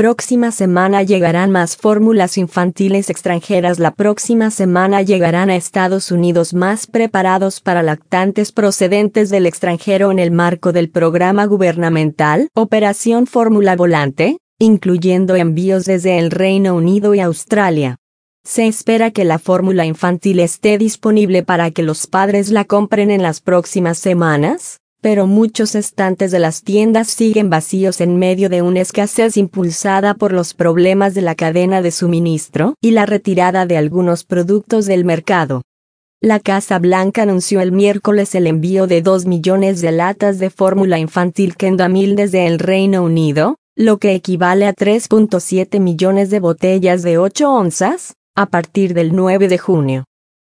próxima semana llegarán más fórmulas infantiles extranjeras. La próxima semana llegarán a Estados Unidos más preparados para lactantes procedentes del extranjero en el marco del programa gubernamental Operación Fórmula Volante, incluyendo envíos desde el Reino Unido y Australia. Se espera que la fórmula infantil esté disponible para que los padres la compren en las próximas semanas, pero muchos estantes de las tiendas siguen vacíos en medio de una escasez impulsada por los problemas de la cadena de suministro y la retirada de algunos productos del mercado. La Casa Blanca anunció el miércoles el envío de 2 millones de latas de fórmula infantil Kendamil desde el Reino Unido, lo que equivale a 3.7 millones de botellas de 8 onzas, a partir del 9 de junio.